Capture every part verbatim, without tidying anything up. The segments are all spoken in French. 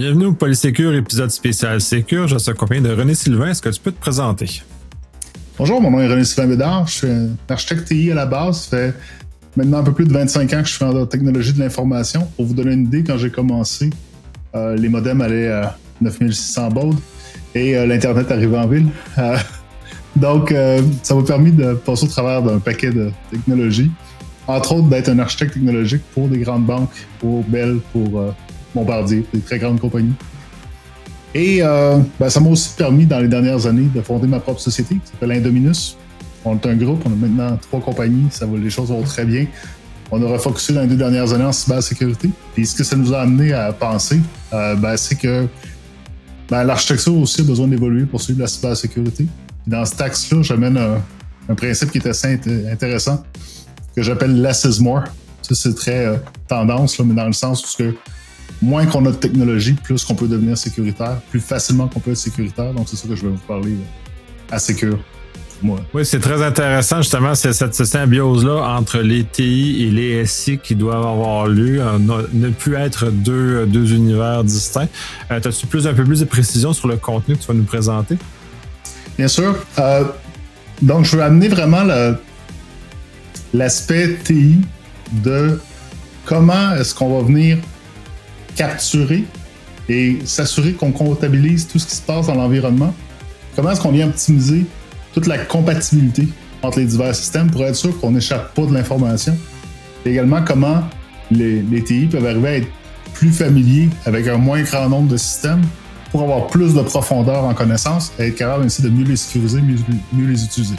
Bienvenue au Polysécure, épisode spécial Sécure. Je suis accompagné de René Sylvain. Est-ce que tu peux te présenter? Bonjour, mon nom est René Sylvain Bédard. Je suis un architecte T I à la base. Ça fait maintenant un peu plus de vingt-cinq ans que je suis en technologie de l'information. Pour vous donner une idée, quand j'ai commencé, euh, les modems allaient à neuf mille six cents bauds et euh, l'Internet arrivait en ville. Euh, donc, euh, ça m'a permis de passer au travers d'un paquet de technologies. Entre autres, d'être un architecte technologique pour des grandes banques, pour Bell, pour euh, Bombardier, des très grandes compagnies. Et euh, ben, ça m'a aussi permis, dans les dernières années, de fonder ma propre société qui s'appelle Indominus. On est un groupe, on a maintenant trois compagnies, ça va, les choses vont très bien. On a refocusé dans les deux dernières années en cybersécurité. Puis ce que ça nous a amené à penser, euh, ben, c'est que ben, l'architecture aussi a besoin d'évoluer pour suivre la cybersécurité. Puis dans cet axe-là, j'amène un, un principe qui est assez int- intéressant, que j'appelle less is more. Ça, c'est très euh, tendance, là, mais dans le sens où que moins qu'on a de technologie, plus qu'on peut devenir sécuritaire, plus facilement qu'on peut être sécuritaire. Donc, c'est ça que je vais vous parler euh, à Sécure. Moi. Oui, c'est très intéressant, justement, c'est cette symbiose-là entre les T I et les S I qui doivent avoir lieu, euh, ne plus être deux, deux univers distincts. Euh, as-tu plus, un peu plus de précision sur le contenu que tu vas nous présenter? Bien sûr. Euh, donc, je veux amener vraiment le, l'aspect T I de comment est-ce qu'on va venir capturer et s'assurer qu'on comptabilise tout ce qui se passe dans l'environnement. Comment est-ce qu'on vient optimiser toute la compatibilité entre les divers systèmes pour être sûr qu'on n'échappe pas de l'information. Et également, comment les, les T I peuvent arriver à être plus familiers avec un moins grand nombre de systèmes pour avoir plus de profondeur en connaissance et être capable ainsi de mieux les sécuriser, mieux, mieux les utiliser.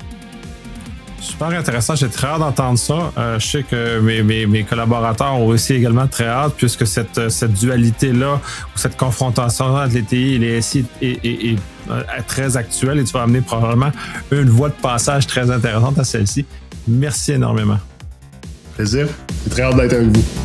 Super intéressant, j'ai très hâte d'entendre ça. Euh, je sais que mes, mes, mes collaborateurs ont aussi également très hâte, puisque cette, cette dualité-là, ou cette confrontation entre les T I et les S I est, est, est, est très actuelle, et tu vas amener probablement une voie de passage très intéressante à celle-ci. Merci énormément. Plaisir, j'ai très hâte d'être avec vous.